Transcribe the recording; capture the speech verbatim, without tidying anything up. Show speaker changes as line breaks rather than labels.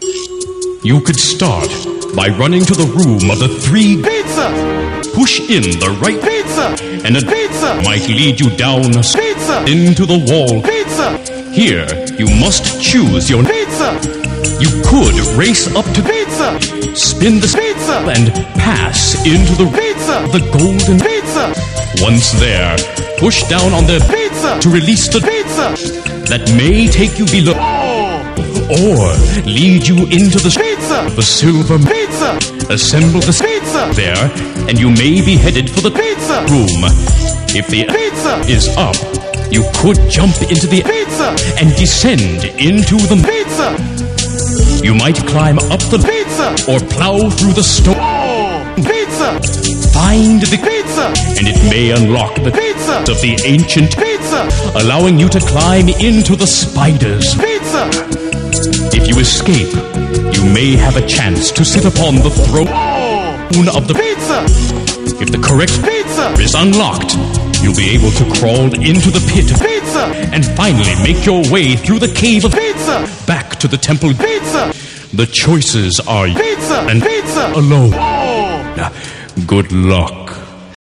You could start by running to the room of the three
Pizza!
Push in the right
Pizza!
and a
Pizza!
might lead you down
Pizza!
into the wall.
Pizza!
Here, you must choose your...
Pizza!
You could race up to...
Pizza!
Spin the...
Pizza!
And pass into the...
Pizza!
The golden...
Pizza!
Once there, push down on the...
Pizza!
To release the...
Pizza!
That may take you below... Or lead you into the...
Pizza!
The silver...
Pizza!
Assemble the...
Pizza!
There, and you may be headed for the...
Pizza!
Room. If the...
Pizza!
Is up, you could jump into the...
Pizza!
And descend into the...
Pizza!
You might climb up the...
Pizza!
Or plow through the stone...
Pizza!
Find the...
Pizza!
And it may unlock the...
Pizza!
Of the ancient...
Pizza!
Allowing you to climb into the spiders.
Pizza!
If you escape, you may have a chance to sit upon the throne of the...
Pizza!
If the correct...
Pizza!
Is unlocked, you'll be able to crawl into the pit...
Pizza!
And finally make your way through the cave of...
Pizza!
Back to the temple...
Pizza!
The choices are...
Pizza!
And...
Pizza!
Alone. Good luck.